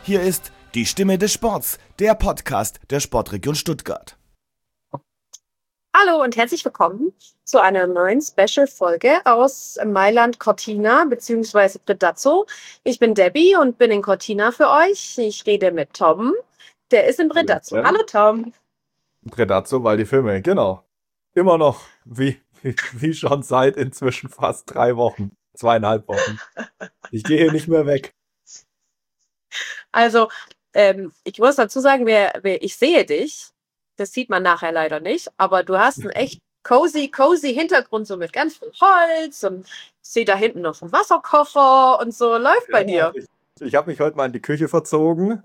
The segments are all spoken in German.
Hier ist die Stimme des Sports, der Podcast der Sportregion Stuttgart. Hallo und herzlich willkommen zu einer neuen Special-Folge aus Mailand Cortina bzw. Predazzo. Ich bin Debbie und bin in Cortina für euch. Ich rede mit Tom, der ist in Predazzo. Hallo Tom. Predazzo, weil die Filme, genau. Immer noch, wie schon seit inzwischen fast 3 Wochen, 2,5 Wochen. Ich gehe hier nicht mehr weg. Also, ich muss dazu sagen, ich sehe dich. Das sieht man nachher leider nicht, aber du hast einen echt cozy Hintergrund, so mit ganz viel Holz und ich sehe da hinten noch einen Wasserkocher und so. Läuft bei dir. Ich habe mich heute mal in die Küche verzogen.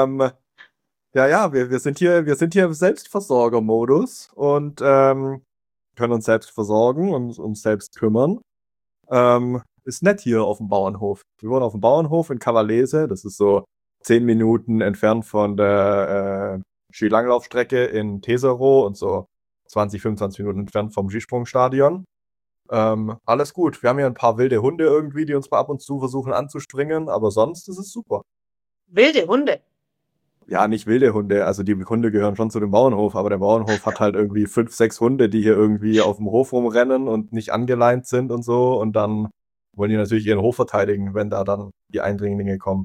Wir sind hier im Selbstversorgermodus und können uns selbst versorgen und uns selbst kümmern. Ist nett hier auf dem Bauernhof. Wir wohnen auf dem Bauernhof in Cavallese. Das ist so 10 Minuten entfernt von der Skilanglaufstrecke in Tesero und so 20-25 Minuten entfernt vom Skisprungstadion. Alles gut. Wir haben hier ein paar wilde Hunde irgendwie, die uns mal ab und zu versuchen anzuspringen, aber sonst ist es super. Wilde Hunde? Ja, nicht wilde Hunde. Also die Hunde gehören schon zu dem Bauernhof, aber der Bauernhof hat halt irgendwie 5, 6 Hunde, die hier irgendwie auf dem Hof rumrennen und nicht angeleint sind und so. Und dann wollen die natürlich ihren Hof verteidigen, wenn da dann die Eindringlinge kommen.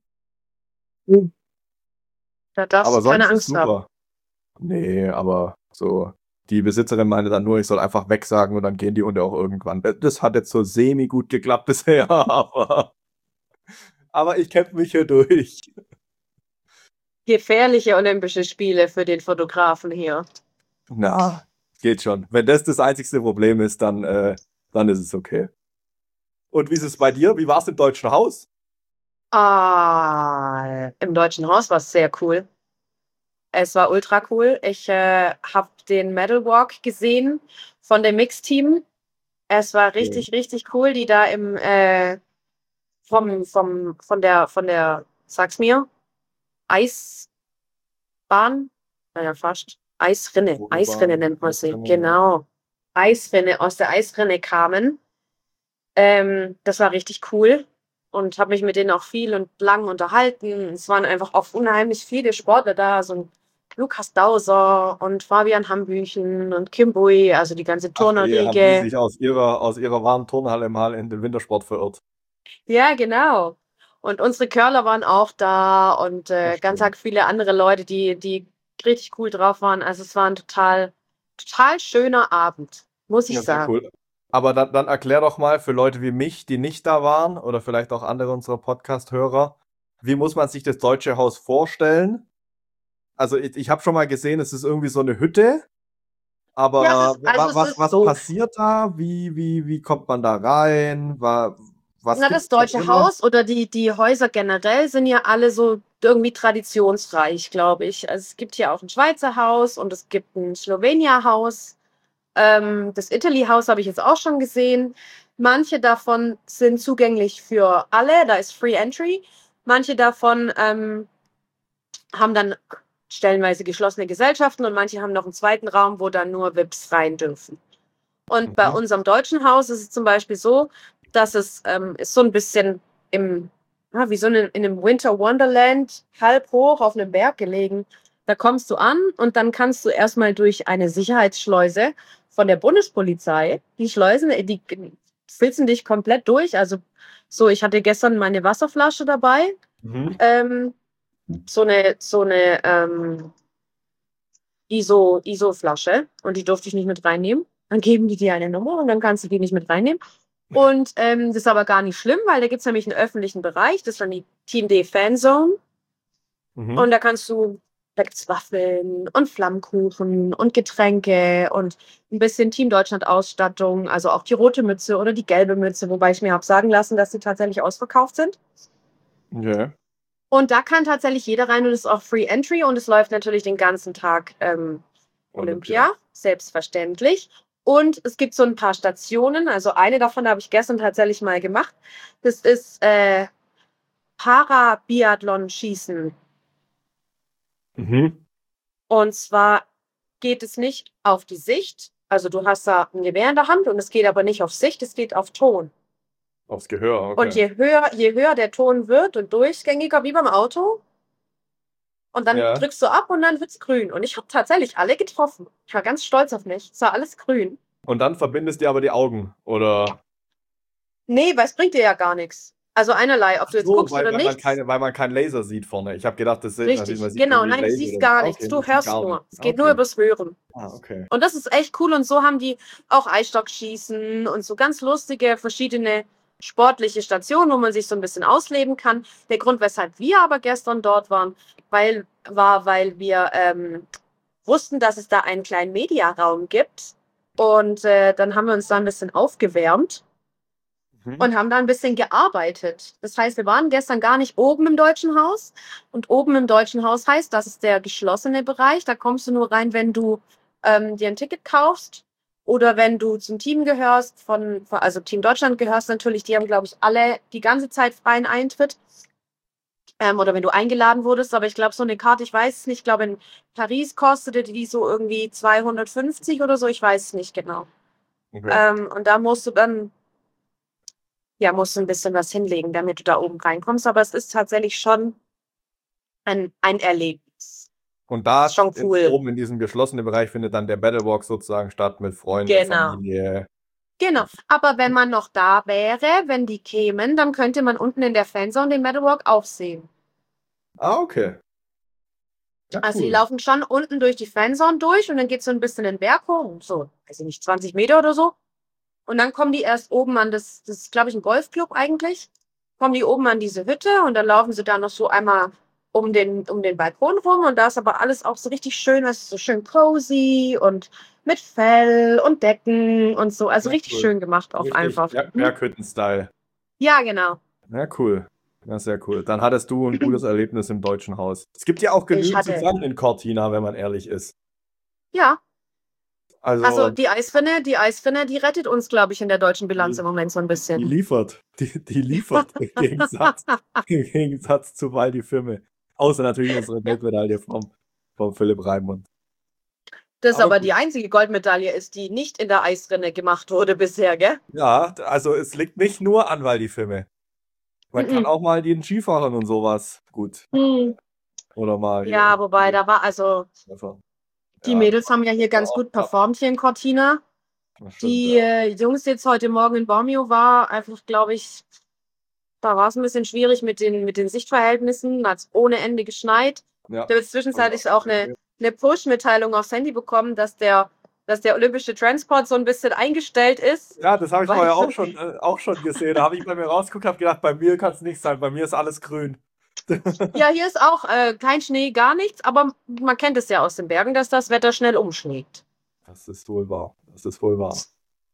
Da darfst Aber du keine sonst Angst ist haben. super. Nee, aber so, die Besitzerin meinte dann nur, ich soll einfach wegsagen und dann gehen die Hunde auch irgendwann. Das hat jetzt so semi gut geklappt bisher, aber ich kämpfe mich hier durch. Gefährliche Olympische Spiele für den Fotografen hier. Na, geht schon. Wenn das einzigste Problem ist, dann ist es okay. Und wie ist es bei dir? Wie war es im Deutschen Haus? Im Deutschen Haus war es sehr cool. Es war ultra cool. Ich habe den Medal Walk gesehen von dem Mixteam. Es war richtig, richtig cool, die da von der, sag's mir, Eisbahn, naja, fast. Eisrinne nennt man sie. Genau. Eisrinne, aus der Eisrinne kamen. Das war richtig cool und habe mich mit denen auch viel und lang unterhalten. Es waren einfach auch unheimlich viele Sportler da, so ein Lukas Dauser und Fabian Hambüchen und Kim Bui, also die ganze Haben die Turnerriege. sich aus ihrer warmen Turnhalle mal in den Wintersport verirrt? Ja, genau. Und unsere Curler waren auch da und ganz viele andere Leute, die richtig cool drauf waren. Also es war ein total schöner Abend, muss ich Ja, sehr sagen. cool. Aber dann erklär doch mal für Leute wie mich, die nicht da waren, oder vielleicht auch andere unserer Podcast-Hörer, wie muss man sich das Deutsche Haus vorstellen? Also ich habe schon mal gesehen, es ist irgendwie so eine Hütte, aber Ja, es ist was so. passiert da? Wie kommt man da rein? Was Na, das gibt's da Deutsche drin? Haus oder die Häuser generell sind ja alle so irgendwie traditionsreich, glaube ich. Also es gibt hier auch ein Schweizer Haus und es gibt ein Slowenia-Haus. Das Italy-Haus habe ich jetzt auch schon gesehen. Manche davon sind zugänglich für alle, da ist Free Entry. Manche davon haben dann stellenweise geschlossene Gesellschaften und manche haben noch einen zweiten Raum, wo dann nur VIPs rein dürfen. Und bei unserem deutschen Haus ist es zum Beispiel so, dass es ist so ein bisschen wie so in einem Winter Wonderland, halb hoch auf einem Berg gelegen. Da kommst du an und dann kannst du erstmal durch eine Sicherheitsschleuse von der Bundespolizei, die Schleusen, die filzen dich komplett durch. Also so, ich hatte gestern meine Wasserflasche dabei, so eine ISO-Flasche und die durfte ich nicht mit reinnehmen. Dann geben die dir eine Nummer und dann kannst du die nicht mit reinnehmen. Und das ist aber gar nicht schlimm, weil da gibt es nämlich einen öffentlichen Bereich, das ist dann die Team D Fanzone. Und da gibt es Waffeln und Flammkuchen und Getränke und ein bisschen Team Deutschland Ausstattung, also auch die rote Mütze oder die gelbe Mütze, wobei ich mir habe sagen lassen, dass sie tatsächlich ausverkauft sind. Okay. Und da kann tatsächlich jeder rein und es ist auch Free Entry und es läuft natürlich den ganzen Tag Olympia, selbstverständlich. Und es gibt so ein paar Stationen, also eine davon habe ich gestern tatsächlich mal gemacht. Das ist Parabiathlon-Schießen. Und zwar geht es nicht auf die Sicht, also du hast da ein Gewehr in der Hand und es geht aber nicht auf Sicht, es geht auf Ton. Aufs Gehör, okay. Und je höher der Ton wird und durchgängiger, wie beim Auto, Und dann Ja. drückst du ab und dann wird's grün. Und ich habe tatsächlich alle getroffen. Ich war ganz stolz auf mich. Es war alles grün. Und dann verbindest du aber die Augen, oder? Nee, weil es bringt dir ja gar nichts. Also einerlei, ob du jetzt So, guckst weil, oder nicht. weil man keinen Laser sieht vorne. Ich habe gedacht, man sieht Richtig, irgendwie genau. einen Nein, du Laser siehst oder gar so. nichts. Okay, Du man sieht hörst gar nur. nichts. Es geht nur Okay. übers Hören. Okay. Und das ist echt cool. Und so haben die auch Eisstockschießen und so ganz lustige verschiedene sportliche Stationen, wo man sich so ein bisschen ausleben kann. Der Grund, weshalb wir aber gestern dort waren, weil wir wussten, dass es da einen kleinen Mediaraum gibt. Und dann haben wir uns da ein bisschen aufgewärmt Mhm. und haben da ein bisschen gearbeitet. Das heißt, wir waren gestern gar nicht oben im Deutschen Haus. Und oben im Deutschen Haus heißt, das ist der geschlossene Bereich. Da kommst du nur rein, wenn du dir ein Ticket kaufst oder wenn du zum Team gehörst, also Team Deutschland gehörst natürlich. Die haben, glaube ich, alle die ganze Zeit freien Eintritt. Oder wenn du eingeladen wurdest. Aber ich glaube, so eine Karte, ich weiß es nicht, ich glaube, in Paris kostete die so irgendwie 250 oder so. Ich weiß es nicht genau. Okay. Und da musst du dann musst du ein bisschen was hinlegen, damit du da oben reinkommst. Aber es ist tatsächlich schon ein Erlebnis. Und da Ist schon cool. oben in diesem geschlossenen Bereich findet dann der Battlewalk sozusagen statt mit Freunden, Genau. Familie. Genau. Aber wenn man noch da wäre, wenn die kämen, dann könnte man unten in der Fanzone den Battlewalk auch sehen. Ah, okay. Ja, Also die cool. laufen schon unten durch die Fanzone durch und dann geht es so ein bisschen den Berg hoch, so, weiß ich nicht, 20 Meter oder so. Und dann kommen die erst oben an das ist, glaube ich, ein Golfclub eigentlich. Kommen die oben an diese Hütte und dann laufen sie da noch so einmal um den Balkon rum und da ist aber alles auch so richtig schön, was so schön cozy und mit Fell und Decken und so. Also Ja, richtig cool. schön gemacht auch Richtig einfach. Berghütten-Style. Ja, genau. Ja, cool. Ja, sehr cool. Dann hattest du ein gutes Erlebnis im Deutschen Haus. Es gibt ja auch genügend zu hatte- sagen in Cortina, wenn man ehrlich ist. Ja, also Also, die Eisfinne, die rettet uns, glaube ich, in der deutschen Bilanz im Moment so ein die bisschen. liefert. Die liefert im Gegensatz zu Waldi Fimme. Außer natürlich unsere Geldmedaille vom Philipp Raimund. Das Aber aber gut. die einzige Goldmedaille ist, die nicht in der Eisrinne gemacht wurde bisher, gell? Ja, also es liegt nicht nur an Waldi Fimme. Man kann Mhm. auch mal den Skifahrern und sowas gut. Oder mal Ja, wobei da war, also Treffer. die Ja, Mädels haben ja hier ganz gut performt hier in Cortina. das stimmt, Die ja. Jungs jetzt heute Morgen in Bormio war einfach, glaube ich, da war es ein bisschen schwierig mit den Sichtverhältnissen. Hat es ohne Ende geschneit. Ja. Ich habe jetzt zwischenzeitlich auch eine Push-Mitteilung aufs Handy bekommen, dass der olympische Transport so ein bisschen eingestellt ist. Ja, das habe ich Weil- vorher auch schon gesehen. Da habe ich bei mir rausgeguckt, habe gedacht, bei mir kann es nicht sein, bei mir ist alles grün. Ja, hier ist auch kein Schnee, gar nichts, aber man kennt es ja aus den Bergen, dass das Wetter schnell umschlägt. Das ist wohl wahr. Das ist wohl wahr.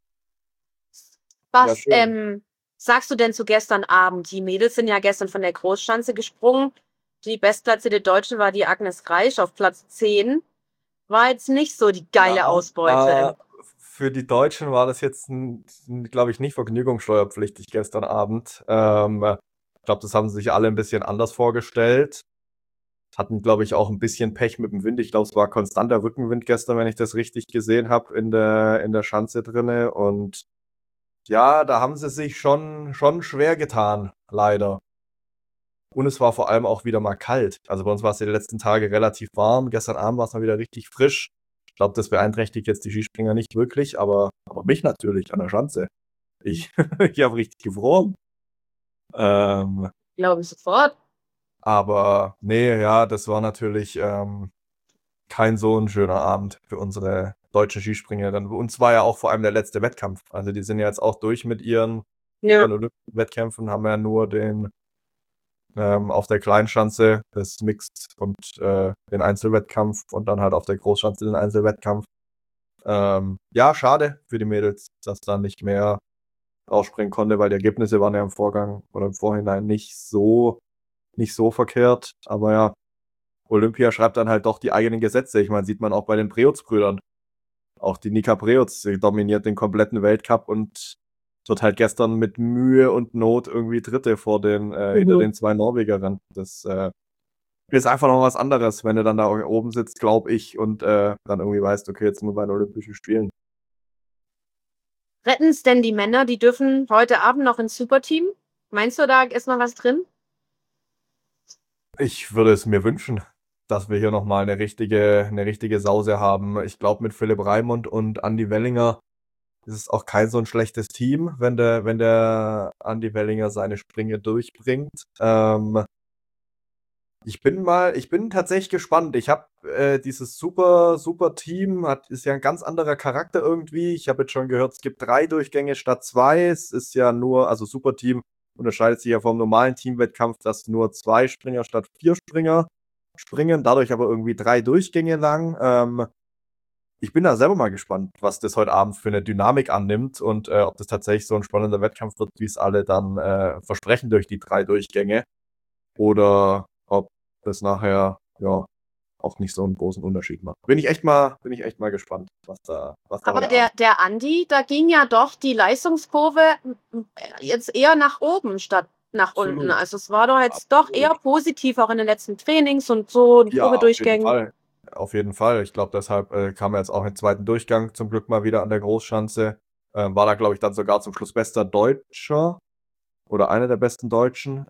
Was schön. sagst du denn zu gestern Abend? Die Mädels sind ja gestern von der Großschanze gesprungen. Die bestplatzierte Deutsche war die Agnes Reisch auf Platz 10. War jetzt nicht so die geile Ausbeute. Für die Deutschen war das jetzt, glaube ich, nicht vergnügungssteuerpflichtig gestern Abend. Ich glaube, das haben sie sich alle ein bisschen anders vorgestellt. Hatten, glaube ich, auch ein bisschen Pech mit dem Wind. Ich glaube, es war konstanter Rückenwind gestern, wenn ich das richtig gesehen habe, in der Schanze drinne. Und ja, da haben sie sich schon schwer getan, leider. Und es war vor allem auch wieder mal kalt. Also bei uns war es die letzten Tage relativ warm. Gestern Abend war es mal wieder richtig frisch. Ich glaube, das beeinträchtigt jetzt die Skispringer nicht wirklich, aber mich natürlich an der Schanze. Ich habe richtig gefroren. Glaube ich sofort. Aber nee, ja, das war natürlich kein so ein schöner Abend für unsere deutschen Skispringerinnen. Bei uns war ja auch vor allem der letzte Wettkampf. Also die sind ja jetzt auch durch mit ihren Ja. Olympischen Wettkämpfen, haben ja nur den auf der Kleinschanze das Mixed und den Einzelwettkampf und dann halt auf der Großschanze den Einzelwettkampf. Ja, schade für die Mädels, dass da nicht mehr rausspringen konnte, weil die Ergebnisse waren ja im Vorgang oder im Vorhinein nicht so verkehrt. Aber ja, Olympia schreibt dann halt doch die eigenen Gesetze. Ich meine, sieht man auch bei den Preutz-Brüdern. Auch die Nika Preutz, sie dominiert den kompletten Weltcup und wird halt gestern mit Mühe und Not irgendwie Dritte hinter den zwei Norwegerinnen. Das ist einfach noch was anderes, wenn du dann da oben sitzt, glaube ich, und dann irgendwie weißt, okay, jetzt sind wir bei den Olympischen Spielen. Retten es denn die Männer? Die dürfen heute Abend noch ins Superteam. Meinst du, da ist noch was drin? Ich würde es mir wünschen, dass wir hier nochmal eine richtige Sause haben. Ich glaube, mit Philipp Raimund und Andi Wellinger ist es auch kein so ein schlechtes Team, wenn der Andi Wellinger seine Sprünge durchbringt. Ich bin tatsächlich gespannt. Ich habe dieses super Team, ist ja ein ganz anderer Charakter irgendwie. Ich habe jetzt schon gehört, es gibt 3 Durchgänge statt 2. Es ist ja nur, also Superteam unterscheidet sich ja vom normalen Teamwettkampf, dass nur 2 Springer statt 4 Springer springen, dadurch aber irgendwie 3 Durchgänge lang. Ich bin da selber mal gespannt, was das heute Abend für eine Dynamik annimmt und ob das tatsächlich so ein spannender Wettkampf wird, wie es alle dann versprechen durch die 3 Durchgänge. Oder ob das nachher ja auch nicht so einen großen Unterschied macht. Bin ich echt mal gespannt, was da Aber heute Abend. der Andi, da ging ja doch die Leistungskurve jetzt eher nach oben statt nach Absolut. unten. Also es war doch jetzt doch eher positiv, auch in den letzten Trainings und so, die Ja, auf jeden Probedurchgängen. Fall. Auf jeden Fall. Ich glaube, deshalb kam er jetzt auch im 2. Durchgang zum Glück mal wieder an der Großschanze. War da, glaube ich, dann sogar zum Schluss bester Deutscher oder einer der besten Deutschen.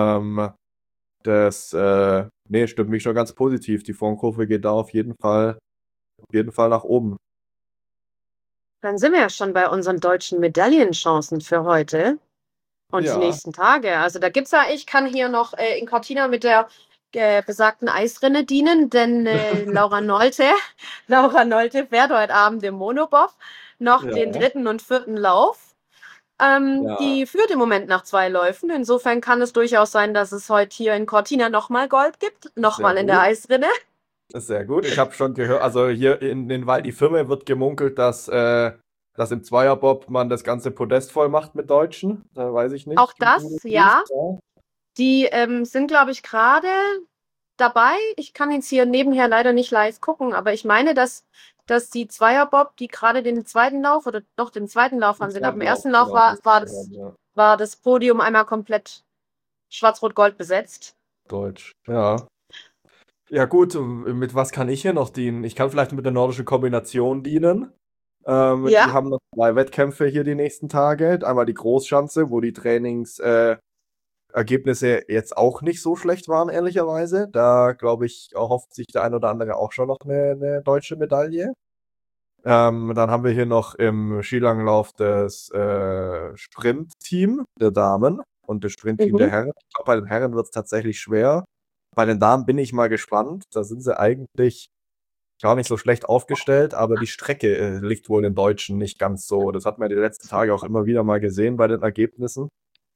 Nee, stimmt mich schon ganz positiv. Die Formkurve geht da auf jeden Fall nach oben. Dann sind wir ja schon bei unseren deutschen Medaillenchancen für heute und die Ja. nächsten Tage. Also da gibt's ja, ich kann hier noch in Cortina mit der besagten Eisrinne dienen, denn Laura Nolte fährt heute Abend im Monobob noch Ja. den 3. und 4. Lauf. Ja. Die führt im Moment nach 2 Läufen. Insofern kann es durchaus sein, dass es heute hier in Cortina nochmal Gold gibt. Nochmal in der gut. Eisrinne. Sehr gut. Ich habe schon gehört, also hier in den Val di Fiemme wird gemunkelt, dass im Zweierbob man das ganze Podest voll macht mit Deutschen. Da weiß ich nicht. Auch wie das, du das ja. siehst. Die sind, glaube ich, gerade dabei. Ich kann jetzt hier nebenher leider nicht live gucken, aber ich meine, dass die Zweierbob, die gerade den 2. Lauf oder doch den 2. Lauf haben, sind. Ab dem 1. Lauf war das Podium einmal komplett schwarz-rot-gold besetzt. Deutsch, ja. Ja gut, mit was kann ich hier noch dienen? Ich kann vielleicht mit der nordischen Kombination dienen. Die haben noch 2 Wettkämpfe hier die nächsten Tage. Einmal die Großschanze, wo die Trainingsergebnisse jetzt auch nicht so schlecht waren, ehrlicherweise. Da, glaube ich, erhofft sich der ein oder andere auch schon noch eine deutsche Medaille. Dann haben wir hier noch im Skilanglauf das Sprintteam der Damen und das Sprintteam der Herren. Ich glaube, bei den Herren wird es tatsächlich schwer. Bei den Damen bin ich mal gespannt. Da sind sie eigentlich gar nicht so schlecht aufgestellt, aber die Strecke liegt wohl den Deutschen nicht ganz so. Das hat man die letzten Tage auch immer wieder mal gesehen bei den Ergebnissen.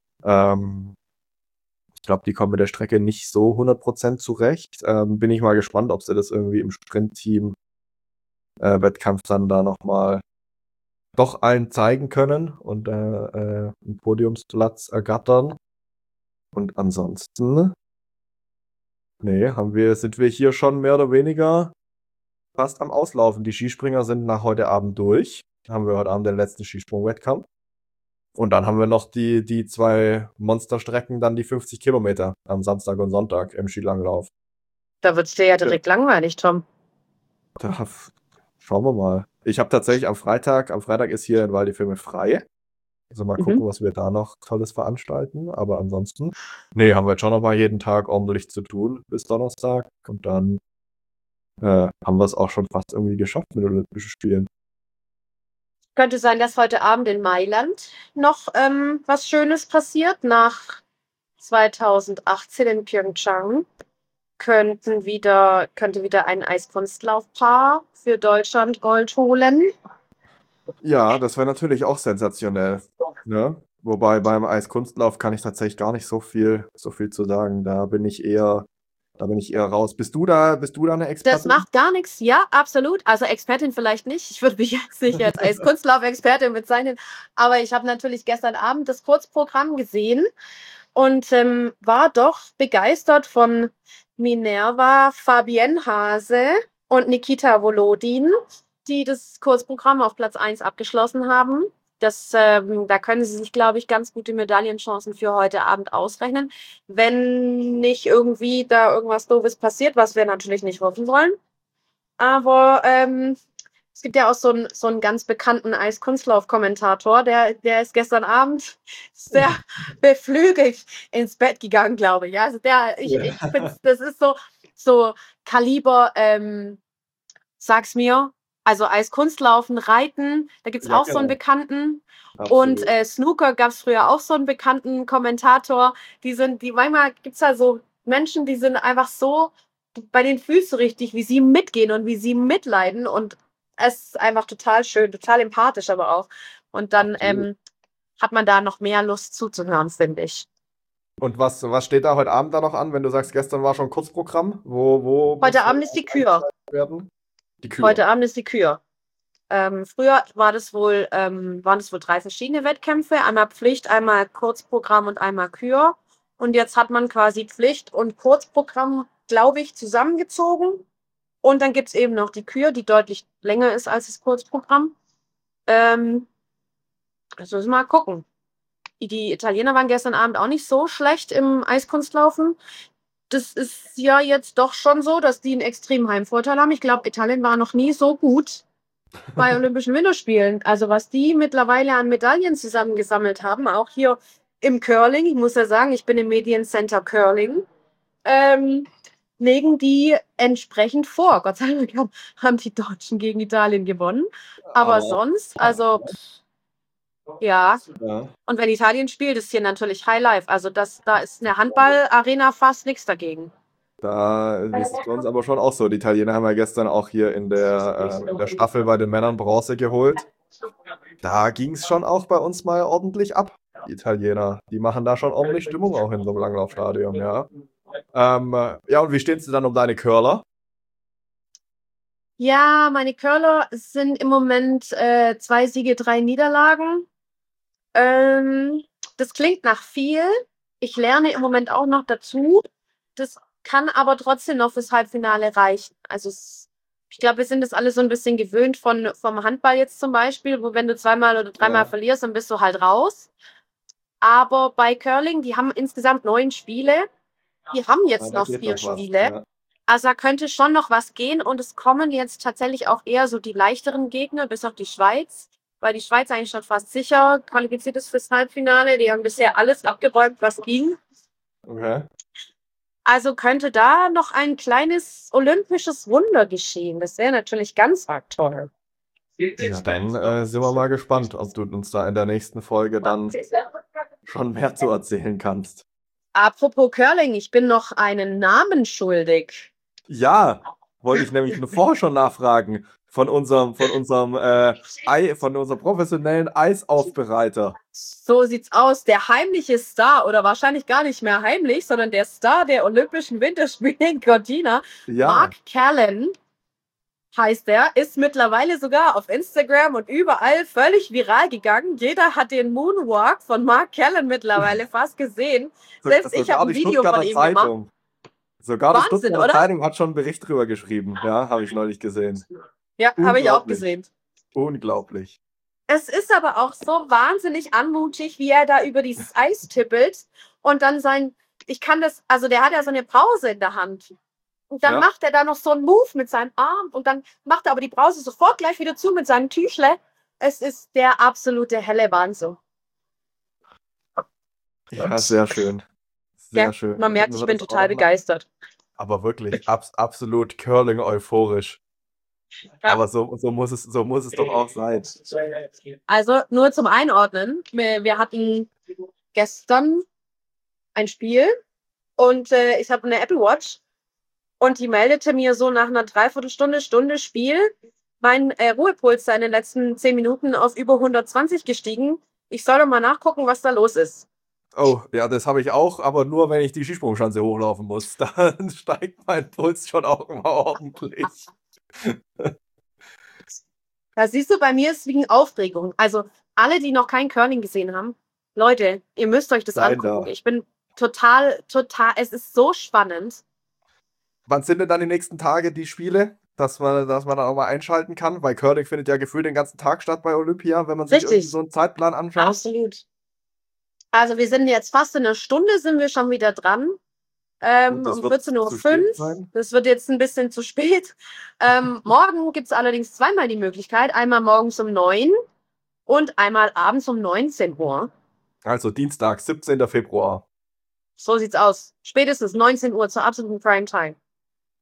Ich glaube, die kommen mit der Strecke nicht so 100% zurecht. Bin ich mal gespannt, ob sie das irgendwie im Sprintteam Wettkampf dann da nochmal doch allen zeigen können und einen Podiumsplatz ergattern. Und ansonsten, sind wir hier schon mehr oder weniger fast am Auslaufen. Die Skispringer sind nach heute Abend durch. Haben wir heute Abend den letzten Skisprung-Wettkampf. Und dann haben wir noch die 2 Monsterstrecken, dann die 50 Kilometer am Samstag und Sonntag im Skilanglauf. Da wird es dir ja direkt langweilig, Tom. Schauen wir mal. Ich habe tatsächlich am Freitag ist hier in Val di Fiemme frei. Also mal gucken, was wir da noch Tolles veranstalten. Aber ansonsten, haben wir jetzt schon noch mal jeden Tag ordentlich zu tun bis Donnerstag. Und dann haben wir es auch schon fast irgendwie geschafft mit den Olympischen Spielen. Könnte sein, dass heute Abend in Mailand noch was Schönes passiert. Nach 2018 in Pyeongchang könnte wieder ein Eiskunstlaufpaar für Deutschland Gold holen. Ja, das wäre natürlich auch sensationell. Ne? Wobei beim Eiskunstlauf kann ich tatsächlich gar nicht so viel zu sagen. Da bin ich eher raus. Bist du da eine Expertin? Das macht gar nichts. Ja, absolut. Also Expertin vielleicht nicht. Ich würde mich jetzt nicht als Eiskunstlauf-Expertin bezeichnen. Aber ich habe natürlich gestern Abend das Kurzprogramm gesehen und war doch begeistert von Minerva Fabienne Hase und Nikita Volodin, die das Kurzprogramm auf Platz 1 abgeschlossen haben. Da können sie sich, glaube ich, ganz gute Medaillenchancen für heute Abend ausrechnen, wenn nicht irgendwie da irgendwas Doofes passiert, was wir natürlich nicht hoffen wollen. Aber es gibt ja auch so einen ganz bekannten Eiskunstlauf-Kommentator, der ist gestern Abend sehr beflügelt ins Bett gegangen, glaube ich. Also ich finde, das ist so, so Kaliber, sag's mir, also Eiskunstlaufen, Reiten, da gibt's Ja, auch so einen genau. Bekannten. Und Absolut. Snooker gab's früher auch so einen bekannten Kommentator. Manchmal gibt's da so Menschen, die sind einfach so, bei denen fühlst du richtig, wie sie mitgehen und wie sie mitleiden. Und es ist einfach total schön, total empathisch aber auch. Und dann Absolut. hat man da noch mehr Lust zuzuhören, finde ich. Und was steht da heute Abend da noch an, wenn du sagst, gestern war schon Kurzprogramm? Wo muss Heute noch Abend ist die Kür. werden? Die Kür. Heute Abend ist die Kür. Früher waren das wohl 3 verschiedene Wettkämpfe, einmal Pflicht, einmal Kurzprogramm und einmal Kür. Und jetzt hat man quasi Pflicht und Kurzprogramm, glaube ich, zusammengezogen. Und dann gibt's eben noch die Kür, die deutlich länger ist als das Kurzprogramm. Also müssen wir mal gucken. Die Italiener waren gestern Abend auch nicht so schlecht im Eiskunstlaufen. Das ist ja jetzt doch schon so, dass die einen extremen Heimvorteil haben. Ich glaube, Italien war noch nie so gut bei Olympischen Winterspielen. Also was die mittlerweile an Medaillen zusammengesammelt haben, auch hier im Curling, ich muss ja sagen, ich bin im Mediencenter Curling, legen die entsprechend vor. Gott sei Dank haben die Deutschen gegen Italien gewonnen. Aber sonst, also ja. Ja. Und wenn Italien spielt, ist hier natürlich High Life. Also da ist eine Handballarena fast nichts dagegen. Da ist es bei uns aber schon auch so. Die Italiener haben ja gestern auch hier in der Staffel bei den Männern Bronze geholt. Da ging es schon auch bei uns mal ordentlich ab. Die Italiener, die machen da schon ordentlich Stimmung auch in so einem Langlaufstadion, ja. Ja, und wie stehen sie dann um deine Curler? Ja, meine Curler sind im Moment 2 Siege, 3 Niederlagen. Das klingt nach viel. Ich lerne im Moment auch noch dazu. Das kann aber trotzdem noch fürs Halbfinale reichen. Also ich glaube, wir sind das alle so ein bisschen gewöhnt vom Handball jetzt zum Beispiel, wo wenn du 2-mal oder 3-mal Ja. verlierst, dann bist du halt raus. Aber bei Curling, die haben insgesamt 9 Spiele. Die haben jetzt Da noch geht 4 noch was. Spiele. Ja. Also da könnte schon noch was gehen und es kommen jetzt tatsächlich auch eher so die leichteren Gegner, bis auf die Schweiz, weil die Schweiz eigentlich schon fast sicher qualifiziert ist fürs Halbfinale. Die haben bisher alles abgeräumt, was ging. Okay. Also könnte da noch ein kleines olympisches Wunder geschehen. Das wäre natürlich ganz arg toll. Ja, dann sind wir mal gespannt, ob du uns da in der nächsten Folge dann schon mehr zu erzählen kannst. Apropos Curling, ich bin noch einen Namen schuldig. Ja, wollte ich nämlich vorher schon nachfragen. Von unserem professionellen Eisaufbereiter. So sieht's aus. Der heimliche Star, oder wahrscheinlich gar nicht mehr heimlich, sondern der Star der Olympischen Winterspiele in Cortina, Ja. Mark Callan heißt er, ist mittlerweile sogar auf Instagram und überall völlig viral gegangen. Jeder hat den Moonwalk von Mark Callan mittlerweile fast gesehen. Selbst ich habe ein Video von ihm gemacht. Sogar die Wahnsinn, Stuttgarter oder? Zeitung hat schon einen Bericht drüber geschrieben. Ja, habe ich neulich gesehen. Ja, habe ich auch Unglaublich. gesehen. Unglaublich. Es ist aber auch so wahnsinnig anmutig, wie er da über dieses Eis tippelt und dann der hat ja so eine Brause in der Hand. Und dann Ja. macht er da noch so einen Move mit seinem Arm und dann macht er aber die Brause sofort gleich wieder zu mit seinem Tüchle. Es ist der absolute helle Wahnsinn. Ja, sehr schön. Sehr Ja, schön. man merkt, ich bin total begeistert. Aber wirklich, absolut Curling euphorisch. Ja. Aber so muss es doch auch sein. Also nur zum Einordnen. Wir hatten gestern ein Spiel und ich habe eine Apple Watch und die meldete mir so nach einer Dreiviertelstunde Spiel, mein Ruhepuls sei in den letzten 10 Minuten auf über 120 gestiegen. Ich soll doch mal nachgucken, was da los ist. Oh, ja, das habe ich auch, aber nur, wenn ich die Skisprungschanze hochlaufen muss. Dann steigt mein Puls schon auch immer ordentlich. Da siehst du, bei mir ist es wegen Aufregung. Also alle, die noch kein Curling gesehen haben, Leute, ihr müsst euch das Seid angucken. da. Ich bin total, es ist so spannend. Wann sind denn dann die nächsten Tage die Spiele, dass man dann auch mal einschalten kann? Weil Curling findet ja gefühlt den ganzen Tag statt bei Olympia, wenn man sich Richtig. irgendwie so einen Zeitplan anschaut. Absolut. Also wir sind jetzt fast in einer Stunde, sind wir schon wieder dran. Um Das wird 14:05 zu spät Uhr. sein. Das wird jetzt ein bisschen zu spät. Morgen gibt es allerdings zweimal die Möglichkeit. Einmal morgens um 9 und einmal abends um 19 Uhr. Also Dienstag, 17. Februar. So sieht's aus. Spätestens 19 Uhr zur absoluten Primetime.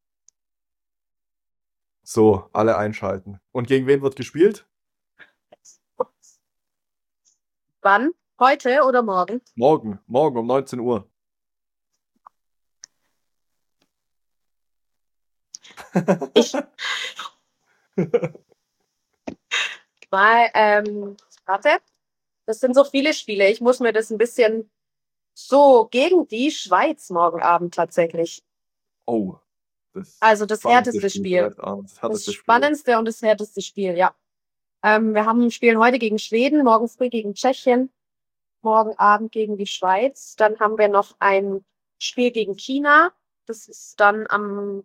So, alle einschalten. Und gegen wen wird gespielt? Wann? Heute oder morgen? Morgen um 19 Uhr. Ich, warte, das sind so viele Spiele. Ich muss mir das ein bisschen so gegen die Schweiz morgen Abend tatsächlich. Oh, das Also das spannendste härteste Spiel. vielleicht abends. Das Das härteste Spiel. spannendste und das härteste Spiel, ja. Wir haben ein Spiel heute gegen Schweden, morgen früh gegen Tschechien, morgen Abend gegen die Schweiz. Dann haben wir noch ein Spiel gegen China. Das ist dann am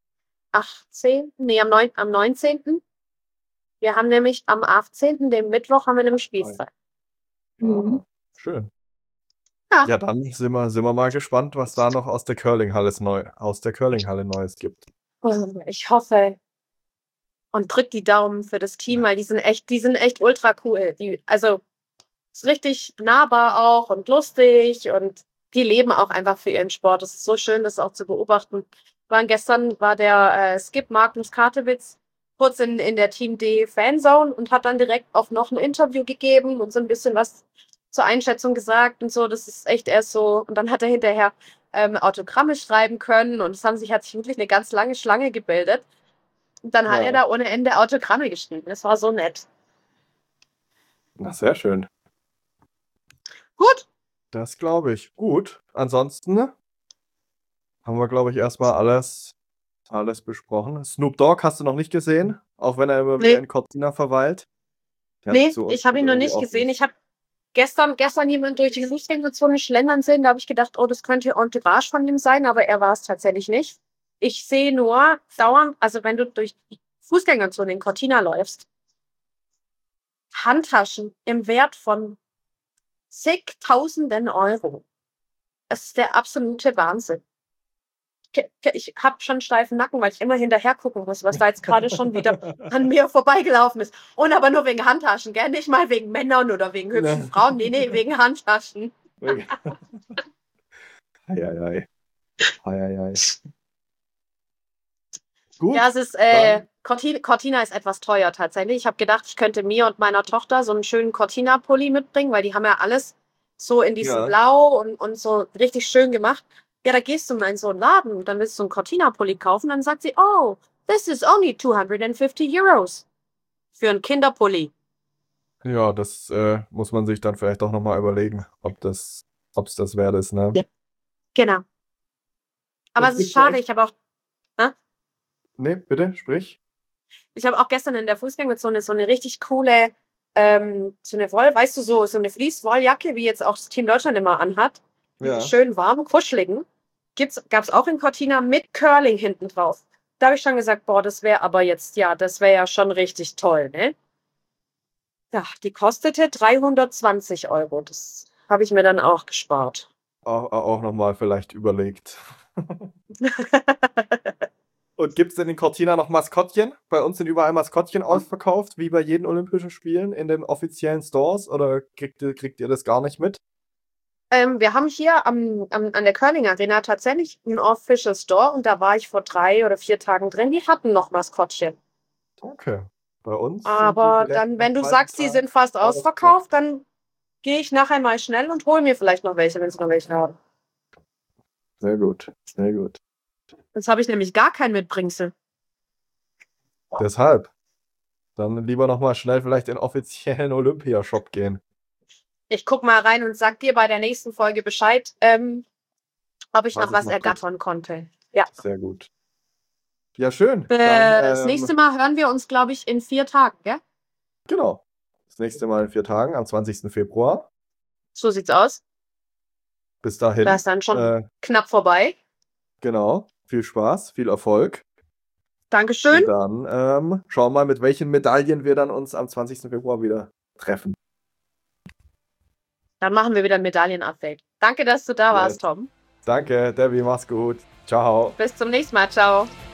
18., nee, am 19. Wir haben nämlich am 18., dem Mittwoch, haben wir nämlich Spielzeit. Ah, schön. Ja. Ja, dann sind wir mal gespannt, was da noch aus der Curlinghalle Neues gibt. Ich hoffe und drück die Daumen für das Team, weil die sind echt ultra cool. Also ist richtig nahbar auch und lustig und die leben auch einfach für ihren Sport. Es ist so schön, das auch zu beobachten. Gestern war der Skip Magnus Kartewitz kurz in der Team D Fanzone und hat dann direkt auch noch ein Interview gegeben und so ein bisschen was zur Einschätzung gesagt und so. Das ist echt erst so. Und dann hat er hinterher Autogramme schreiben können und hat sich wirklich eine ganz lange Schlange gebildet. Und dann hat Ja. er da ohne Ende Autogramme geschrieben. Das war so nett. Na, sehr schön. Gut. Das glaube ich. Gut. Ansonsten haben wir, glaube ich, erstmal alles besprochen. Snoop Dogg hast du noch nicht gesehen, auch wenn er immer wieder in Cortina verweilt. Nee, ich habe ihn noch nicht gesehen. Ich habe gestern jemand durch die Fußgängerzone schlendern sehen. Da habe ich gedacht, oh, das könnte Entourage von ihm sein, aber er war es tatsächlich nicht. Ich sehe nur dauernd, also wenn du durch die Fußgängerzone in Cortina läufst, Handtaschen im Wert von zigtausenden Euro. Das ist der absolute Wahnsinn. Ich habe schon steifen Nacken, weil ich immer hinterher gucken muss, was da jetzt gerade schon wieder an mir vorbeigelaufen ist. Und aber nur wegen Handtaschen, gell? Nicht mal wegen Männern oder wegen hübschen Frauen. Nee, wegen Handtaschen. Eieiei. Gut. Ja, es ist, Cortina ist etwas teuer tatsächlich. Ich habe gedacht, ich könnte mir und meiner Tochter so einen schönen Cortina-Pulli mitbringen, weil die haben ja alles so in diesem Blau und so richtig schön gemacht. Ja, da gehst du mal in so einen Laden und dann willst du einen Cortina-Pulli kaufen, dann sagt sie, oh, this is only 250 Euros für einen Kinderpulli. Ja, das muss man sich dann vielleicht auch nochmal überlegen, ob es das wert ist, ne? Ja. Genau. Aber es ist schade, ich habe auch. Nee, bitte, sprich. Ich habe auch gestern in der Fußgängerzone so eine richtig coole, so eine weißt du, so eine Fließwolljacke, wie jetzt auch das Team Deutschland immer anhat. Ja. Schön warm, kuscheligen. Gab's auch in Cortina mit Curling hinten drauf. Da habe ich schon gesagt, boah, das wäre ja schon richtig toll, ne? Ja, die kostete 320 Euro. Das habe ich mir dann auch gespart. Auch nochmal vielleicht überlegt. Und gibt es denn in Cortina noch Maskottchen? Bei uns sind überall Maskottchen ausverkauft, wie bei jeden Olympischen Spielen in den offiziellen Stores. Oder kriegt ihr das gar nicht mit? Wir haben hier an der Curling Arena tatsächlich einen Official Store und da war ich vor 3 oder 4 Tagen drin. Die hatten noch Maskottchen. Okay. Bei uns. Aber dann, wenn du sagst, die sind fast ausverkauft, dann gehe ich nachher mal schnell und hole mir vielleicht noch welche, wenn sie noch welche haben. Sehr gut, sehr gut. Jetzt habe ich nämlich gar kein Mitbringsel. Deshalb. Dann lieber nochmal schnell vielleicht in den offiziellen Olympia-Shop gehen. Ich guck mal rein und sag dir bei der nächsten Folge Bescheid, ob ich noch was ergattern konnte. Ja. Sehr gut. Ja, schön. Das nächste Mal hören wir uns, glaube ich, in 4 Tagen, gell? Genau. Das nächste Mal in 4 Tagen, am 20. Februar. So sieht's aus. Bis dahin. Da ist dann schon knapp vorbei. Genau. Viel Spaß, viel Erfolg. Dankeschön. Und dann schauen wir mal, mit welchen Medaillen wir dann uns am 20. Februar wieder treffen. Dann machen wir wieder ein Medaillen-Update. Danke, dass du da warst, Tom. Danke, Debbie, mach's gut. Ciao. Bis zum nächsten Mal. Ciao.